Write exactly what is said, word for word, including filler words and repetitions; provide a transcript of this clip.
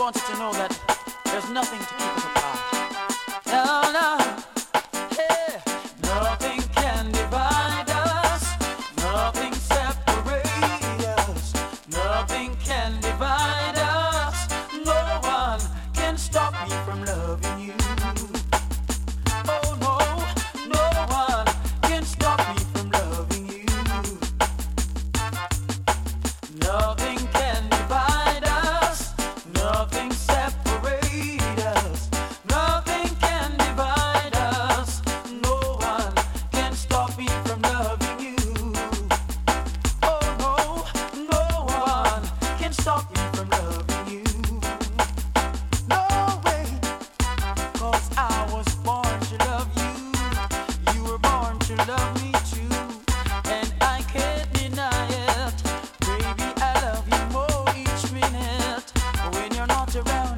want you to know that there's nothing to keep us apart. No, no, hey, nothing can divide us, nothing separate us, nothing can divide us, no one can stop me from loving you. Oh no, no one can stop me from loving you. Nothing can divide us, nothing separate us, nothing can divide us, no one can stop me from loving you. Oh no, no one can stop me from loving you. No way, 'cause I was born to love you, you were born to love me too, and I can't deny it. Baby, I love you more each minute when you're not around.